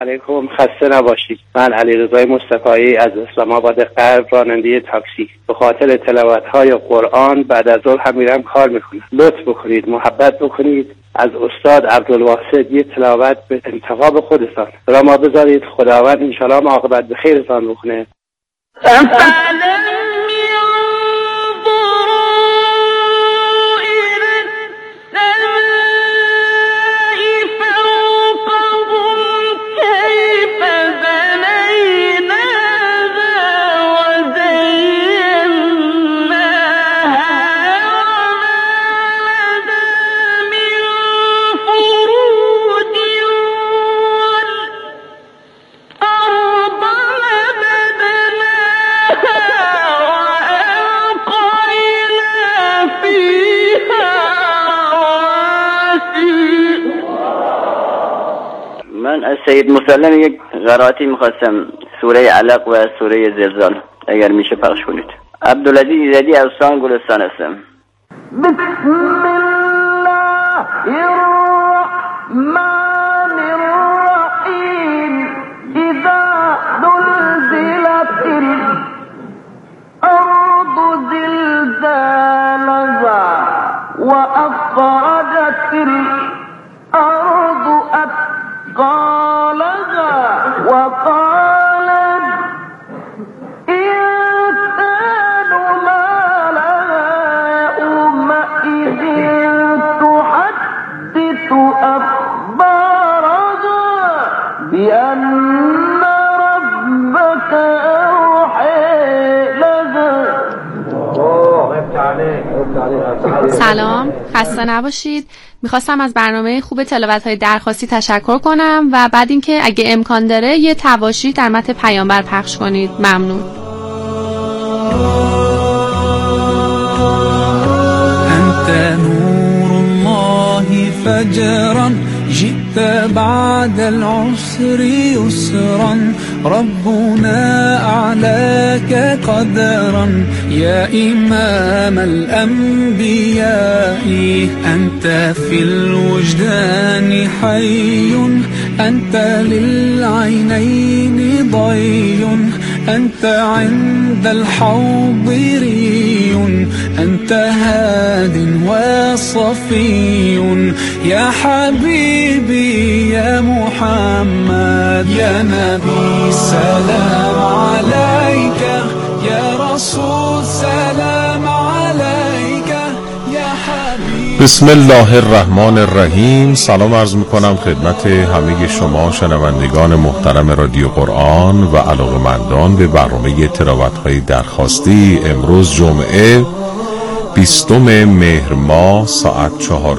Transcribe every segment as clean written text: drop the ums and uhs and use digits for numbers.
علیکم، خسته نباشید. من علیرضا مصطفی از اسلام آباد غرب، راننده تاکسی. به خاطر تلاوت‌های قرآن بعد از ظهر هم میرم کار میکنم. لطف بکنید، محبت بکنید، از استاد عبدالواسط یه تلاوت به انتخاب خودتان را ما بذارید. خداوند انشالله عاقبت به خیرتان بکنه. من از سید مسلم یک قرائتی میخواستم، سوره علق و سوره زلزال، اگر میشه پخش کنید. عبدالعزیز ایزدی از استان گلستان هستم. بسم الله الرحمن الرحیم. اذا زلزلت الارض زلزالها واخرجت الارض قالها وقال الإنسان ما لها يومئذ تحدث أخبارها بأن ربك أوحى لها. سلام، خسته نباشید. میخواستم از برنامه خوب تلاوت‌های درخواستی تشکر کنم و بعد اینکه اگه امکان داره یه تواشیح در متن پیامبر پخش کنید. ممنون. انت نور الله فجرا جئت بعد العسر يسرا ربنا أعلاك قدرا يا إمام الأنبياء أنت في الوجدان حي أنت للعينين ضي أنت عند الحوض ري أنت هاد وصفي يا حبيبي يا محمد يا نبي سلام عليك يا رسول سلام عليك يا حبيبي. بسم الله الرحمن الرحیم. سلام عرض میکنم خدمت همه شما شنوندگان محترم رادیو قرآن و علاقه‌مندان به برنامه تلاوت‌های درخواستی. امروز جمعه 20 مهر ماه ساعت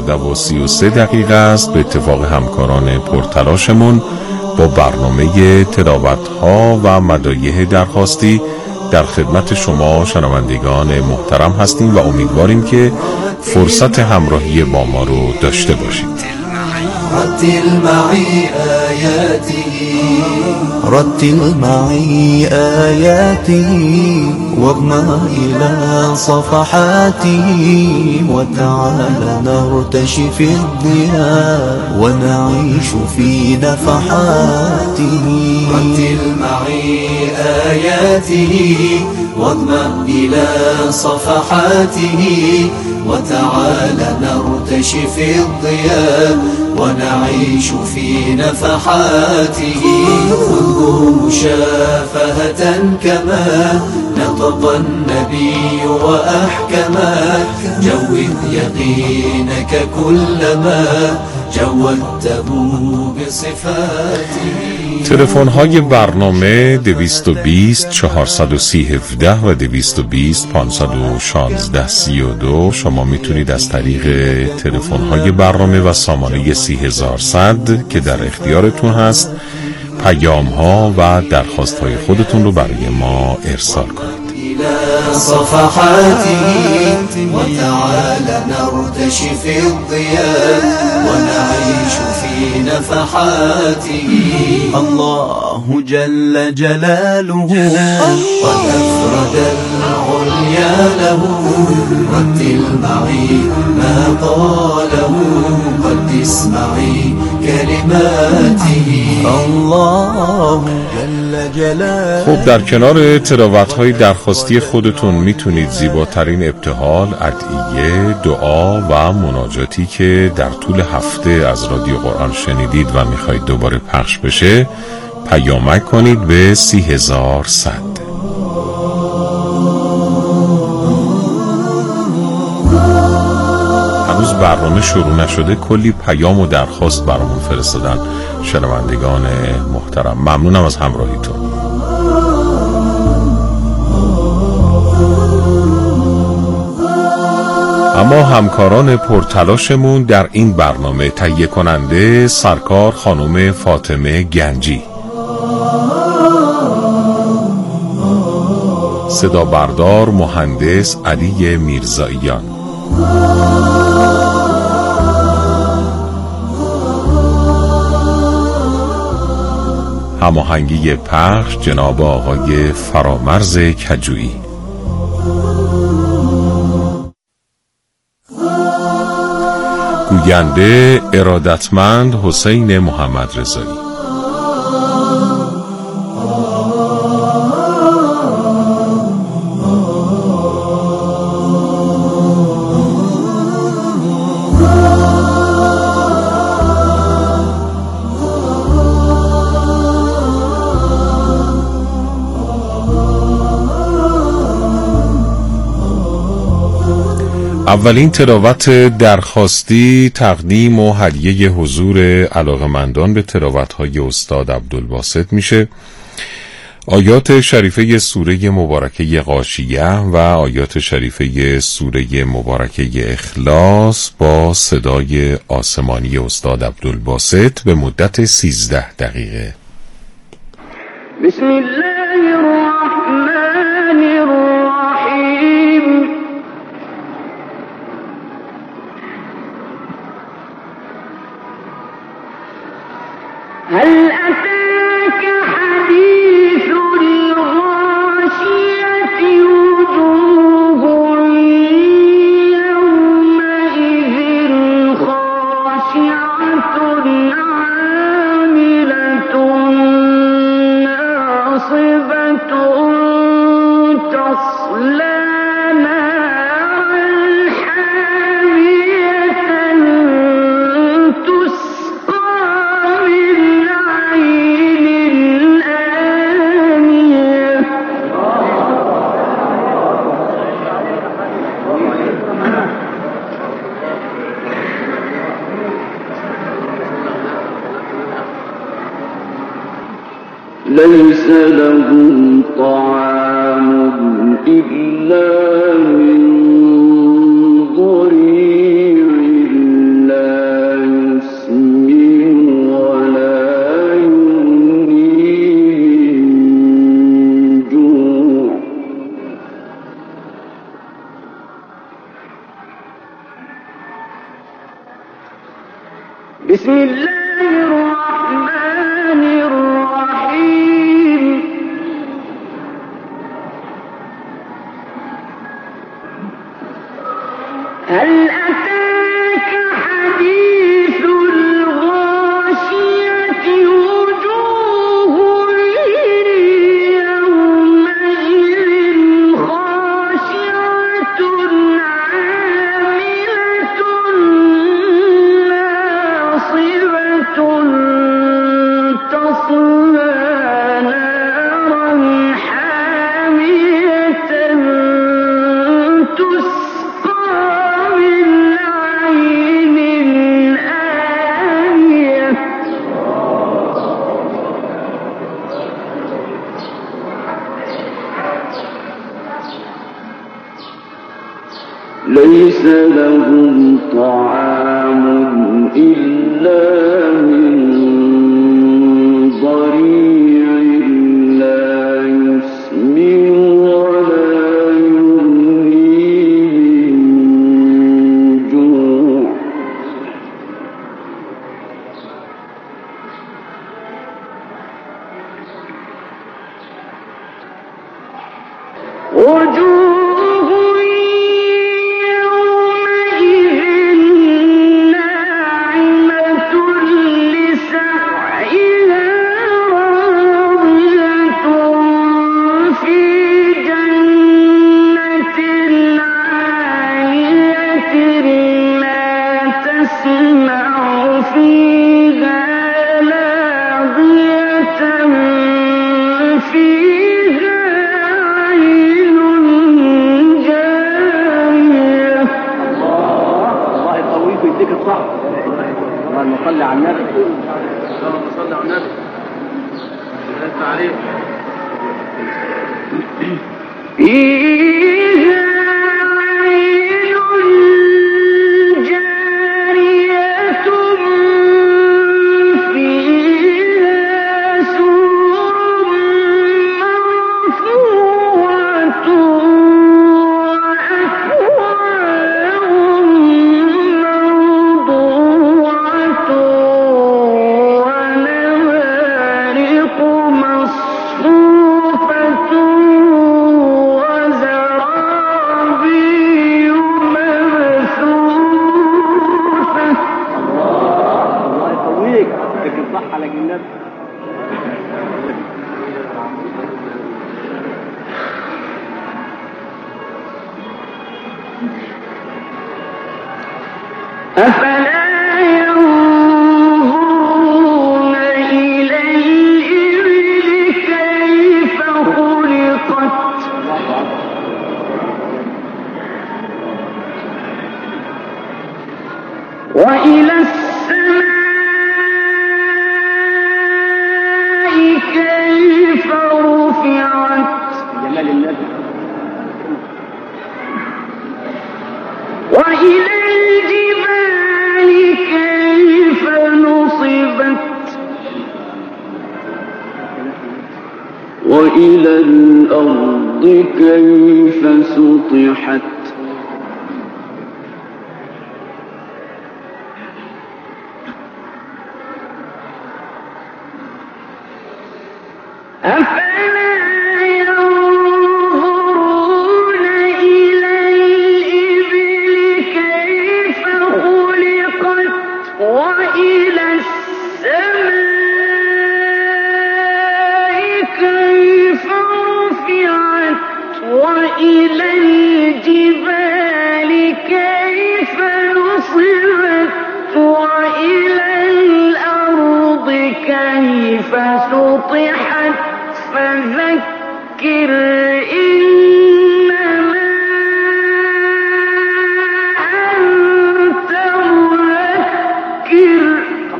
14:33 است. به اتفاق همکاران پرتلاشمون با برنامه تلاوت‌ها و مدایح درخواستی در خدمت شما شنوندگان محترم هستیم و امیدواریم که فرصت همراهی با ما رو داشته باشید. رتل معي آياته رتل معي آياته واغمى إلى صفحاته وتعالى نرتشي في الضياء ونعيش في نفحاته. رتل معي آياته واغمى إلى صفحاته وتعالى نرتشي في الضياء ونعيش في نفحاته. خذه مشافهة كما نطق النبي وأحكما جود يقينك كلما جودته بصفاته. تلفن های برنامه 220 430 17 و 220 516 32. شما میتونید از طریق تلفن های برنامه و سامانه 30100 که در اختیارتون هست پیام ها و درخواست های خودتون رو برای ما ارسال کنید. صفحاته وتعالى نرتشي في الضياء ونعيش في نفحاته. الله جل جلاله قد أفرد العليا له. رتل معي ما قاله قد اسمعي كلماته الله جل جلاله. خب در کنار تلاوت‌های درخواستی خودتون میتونید زیباترین ابتهال، ادعیه، دعا و مناجاتی که در طول هفته از رادیو قرآن شنیدید و میخواید دوباره پخش بشه پیامک کنید به 30100. هنوز برنامه شروع نشده کلی پیام و درخواست برامون فرستادن شنوندگان محترم. ممنونم از همراهیتون. اما همکاران پرتلاشمون در این برنامه تهیه کننده سرکار خانم فاطمه گنجی، صدا بردار مهندس علی میرزاییان، هماهنگی پخش جناب آقای فرامرز کجویی، گوینده ارادتمند حسین محمد رضایی. اولین تلاوت درخواستی تقدیم و هدیه حضور علاقمندان به تلاوت‌های استاد عبدالباسط میشه. آیات شریفه سوره مبارکه غاشیه و آیات شریفه سوره مبارکه اخلاص با صدای آسمانی استاد عبدالباسط به مدت 13 دقیقه. بسم الله الرحمن الرحیم. هل أتاك حديث الغاشية وجوه يومئذ خاشعة عاملة ناصبة تصلى نارا حامية تسقى من عين آنية ليس لهم طعام إلا من ضريع لا يسمن ولا يغني من جوع بسم الله الرحمن الرحيم. هل أتاك حديث الغاشية وجوه يومئذ خاشعة عاملة ناصبة تصلى نارا حامية تسقى من عين آنية ليس لهم طعام إلا من ضريع لا يسمن ولا يغني من جوع وجوه يومئذ ناعمة أفلا ينظرون إلى الإبل كيف خلقت وإلى السماء كيف رفعت وإلى الجبال كيف نصبت وإلى الأرض كيف سطحت أفلا ينظرون إلى الإبل كيف خلقت وإلى السماء كيف رفعت وإلى الجبال كيف نصبت وإلى الأرض كيف سطحت فذكر إنما أنت مذكر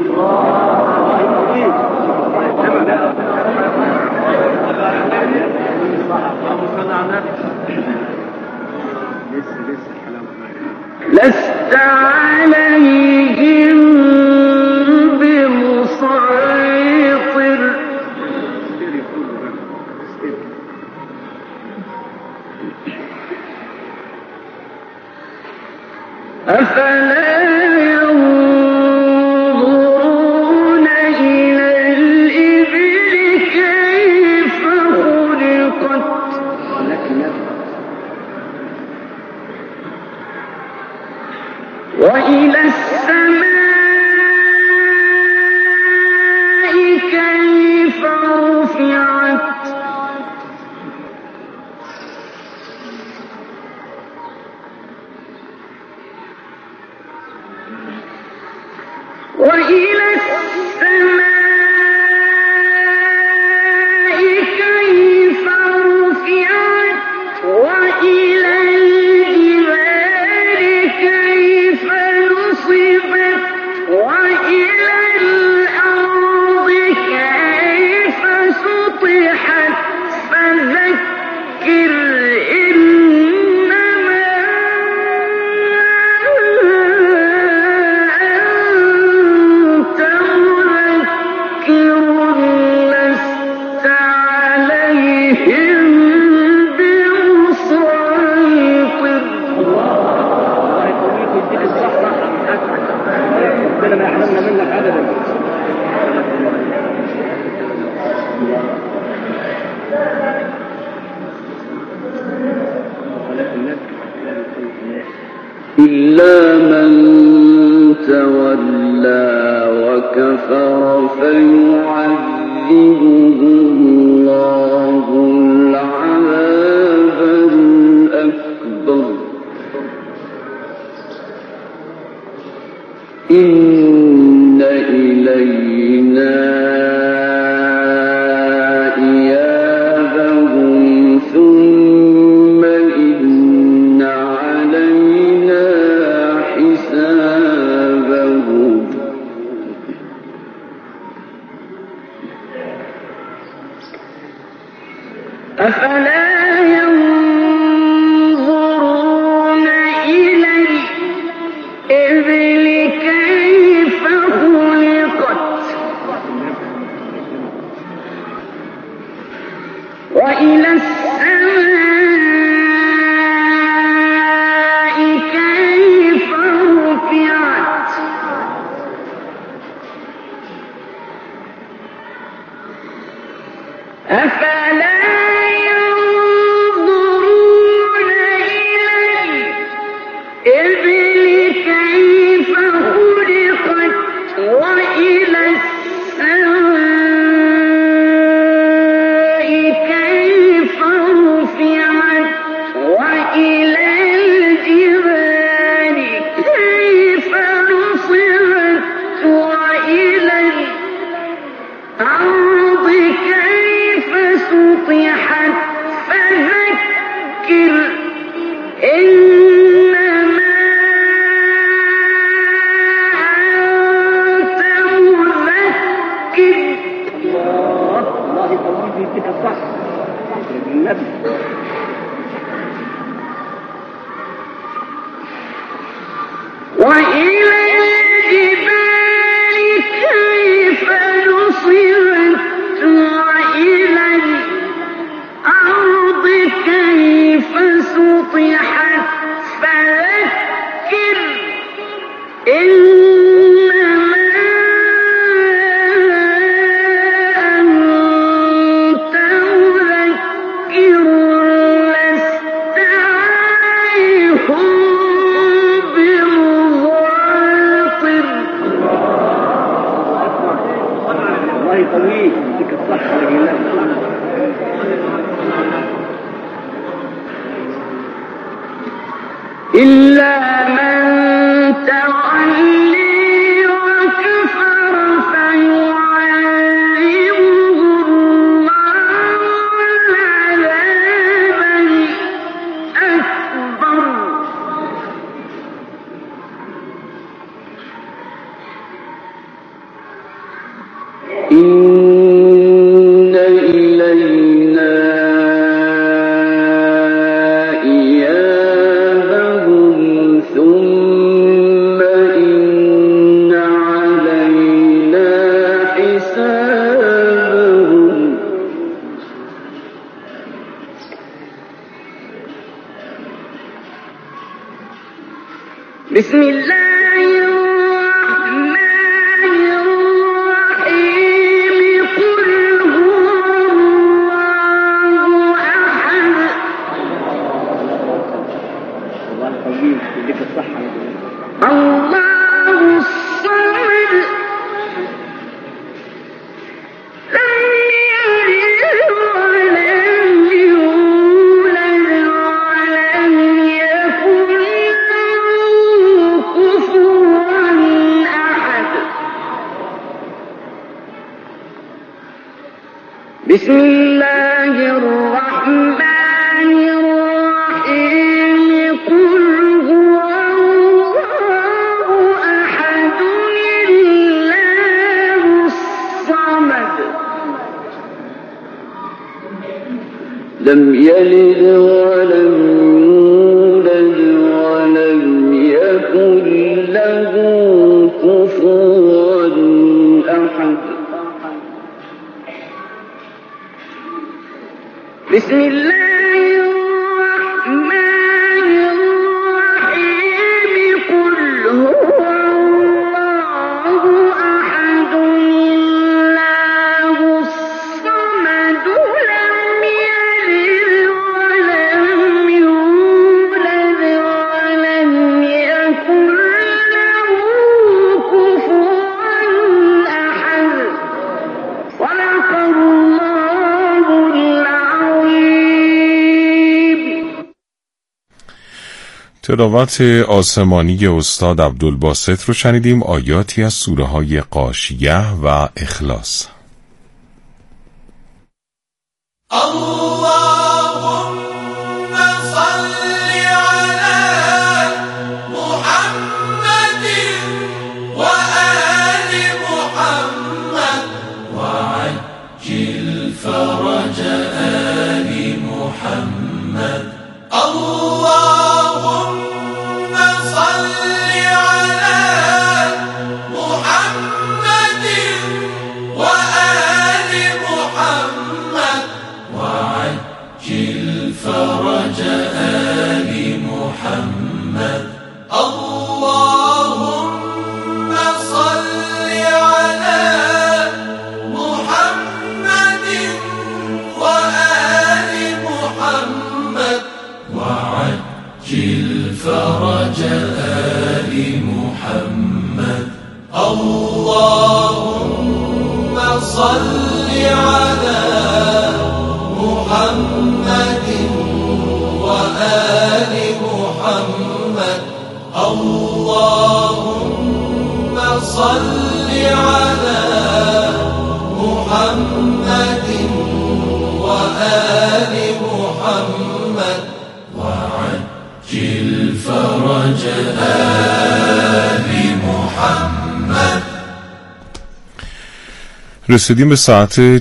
لست عليهم بمسيطر أفلا ينظرون إلى الإبل كيف خلقت وإلى السماء كيف رفعت وإلى السماء كيف رفعت وإلى الجبال كيف نصبت وإلى الأرض كيف سطحت فذكر إنما أنت مذكر لست عليهم بمسيطر ربنا ما يحرمنا منك ابدا إلا من تولى وكفر فيعذبه الله العذاب الأكبر إن إلينا إيابهم ثم إن علينا حسابهم أفلا ينظرون إلى الإبل كيف خلقت وإلى السماء كيف رفعت أفلا ينظرون إلى الإبل كيف خلقت وإلى السماء كيف رفعت وإلى الجبال كيف نصبت وإلى الأرض كيف سطحت فذكر إنما أنت مذكر. الله يطول فيك الصح النبي. وإلى الجبال كيف نصبت وإلى الأرض كيف سطحت فذكر إنما أنت مذكر لست عليهم بمسيطر. الله يطويك يديك الصحة لله. إلا من تولي وكفر فيعذبه الله العذاب الأكبر. إن إلينا إيابهم ثم إن علينا حسابهم. بسم الله الرحمن الرحيم. قل هو الله أحد. الله الصمد لم يلد ولم يولد ولم يكن له كفوا أحد. بسم الله الرحمن الرحيم. قل هو الله أحد الله الصمد لم يلد ولم يولد ولم يكن له كفوا أحد. بسم الله الرحمن الرحيم. قل هو الله أحد الله الصمد لم يلد ولم يولد ولم يكن له كفوا أحد. صدق الله العظيم. تلاوت آسمانی استاد عبدالباسط رو شنیدیم. آیاتی از سوره های غاشیه و اخلاص. اللهم صل على محمد وآل محمد وعجل فرج آل محمد اللهم صل على محمد وآل محمد وعجل فرج آل محمد اللهم صل على محمد وآل محمد وعجل فرج آل محمد اللهم صل على محمد وآل محمد اللهم صل على محمد وآل محمد وعجل فرج آل محمد. رسیدیم به ساعت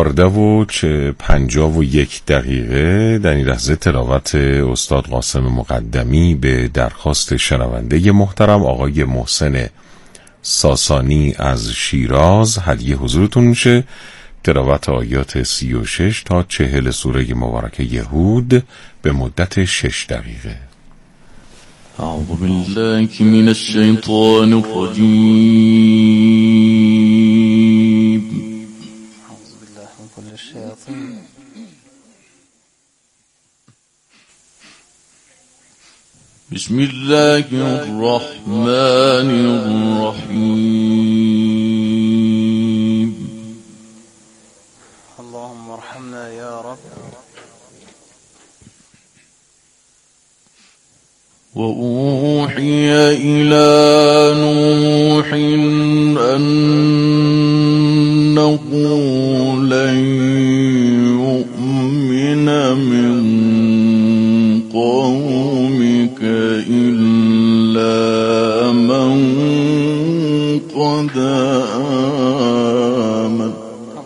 14:51 در این لحظه تلاوت استاد قاسم مقدمی به درخواست شنونده محترم آقای محسن ساسانی از شیراز هدیه حضورتون میشه. تلاوت آیات 36 تا 40 سوره مبارکه یهود به مدت 6 دقیقه. أعوذ بالله من الشيطان الرجيم. أعوذ بالله من كل الشياطين. بسم الله الرحمن الرحيم. اللهم ارحمنا يا رب. وأوحي إلى نوح أنه لن يؤمن من قومك إلا من قد آمن.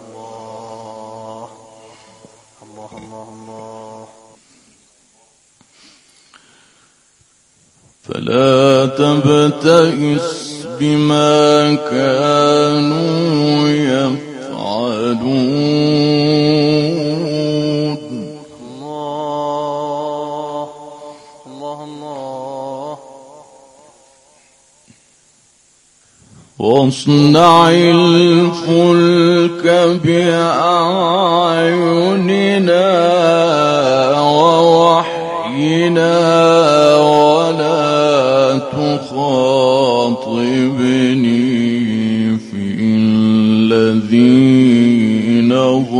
الله الله الله. فلا تبتئس بما كانوا يفعلون. الله الله الله. واصنع الفلك بأعيننا ووحينا ولا تخاطبني في الذين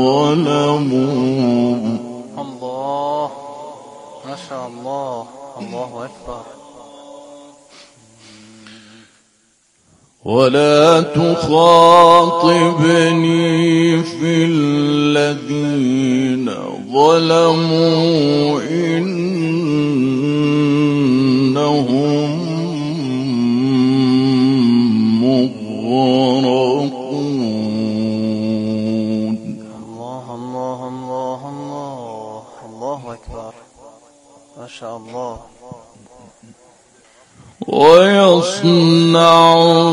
ظلموا. الله ما شاء الله. الله أكبر. ولا تخاطبني في الذين ظلموا إنهم مغرقون. الله الله الله الله. الله أكبر ما شاء الله. ويصنع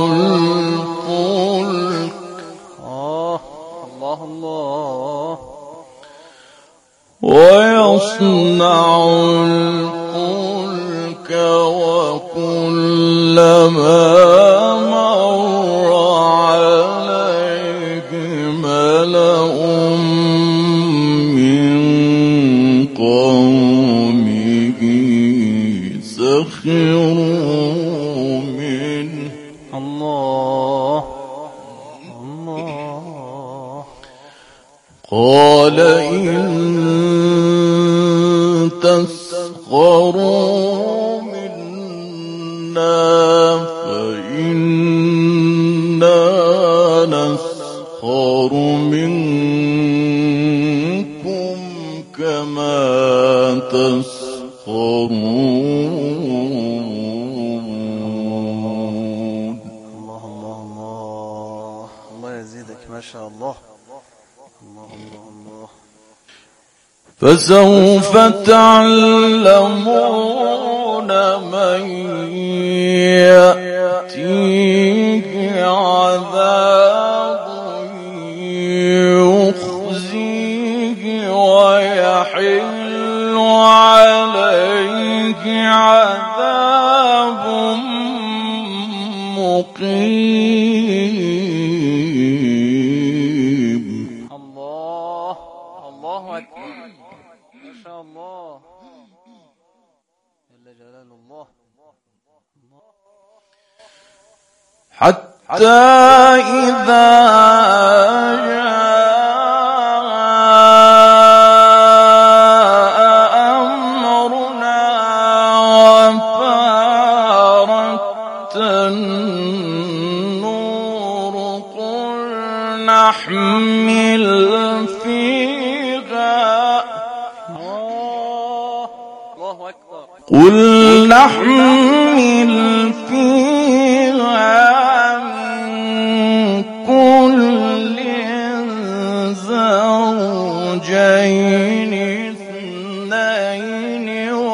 الفلك. الله الله. ويصنع الفلك وكلما مر عليه ملأ من قومه سخروا منه. الله الله. قال إن تسخروا منا فإنا نسخر منكم كما تسخرون. الله الله الله. الله يزيدك ما شاء الله. الله الله الله. فسوف تعلمون من يأتيه عذاب يخزيه ويحل عليه عذاب مقيم. الله أكبر، ما شاء الله، جل جلال الله. حتى إذا جاء أمرنا وفارت النور قل نحمل فيها الله أكبر، قل نحمل فيها كل زوجين اثنين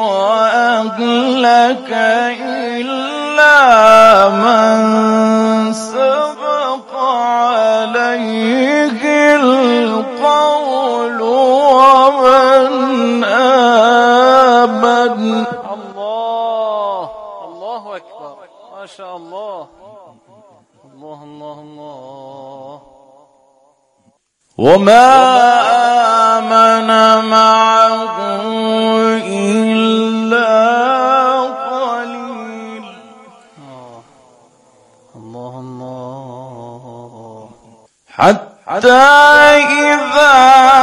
وأهلك إلا من سبق عليه القول ومن آمن. الله أكبر، ما شاء الله. الله الله الله. وما آمن معه إلا قليل. الله الله. حتى إذا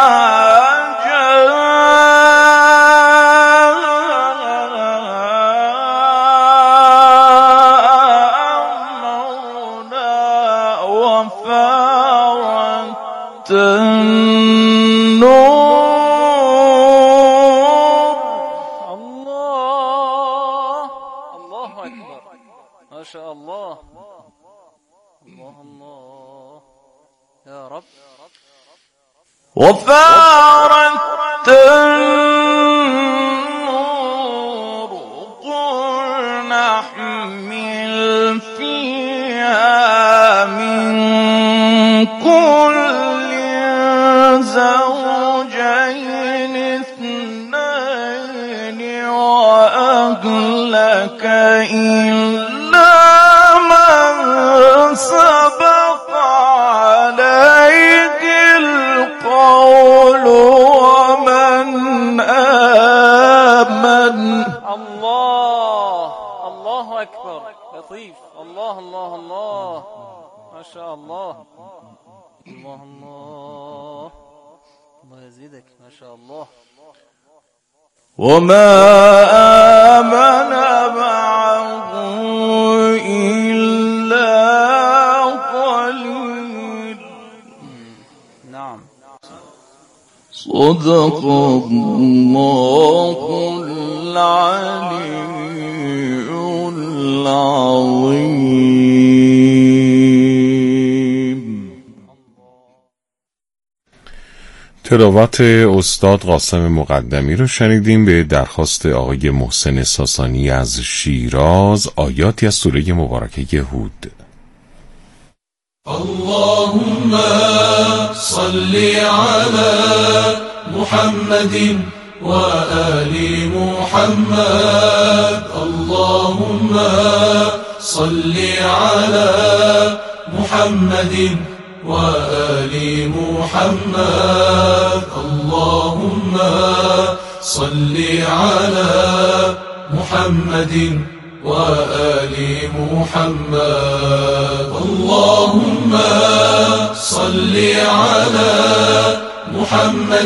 ما شاء الله. الله الله يا رب. وفارت النور قل نحمل فيها من كل زوجين اثنين وأهلك إلا من سبق عليه القول ومن آمن. الله أكبر، لطيف. الله الله الله، ما شاء الله. الله الله، الله يزيدك، ما شاء الله. وما آمن معه إلا قليل. نعم. صدق الله العلي العظيم. تلاوت استاد قاسم مقدمی رو شنیدیم به درخواست آقای محسن ساسانی از شیراز. آیاتی از سوره مبارکه هود. اللهم صل على محمد وآل محمد. اللهم صل على محمد وآل محمد. اللهم صل على محمد وآل محمد. اللهم صل على محمد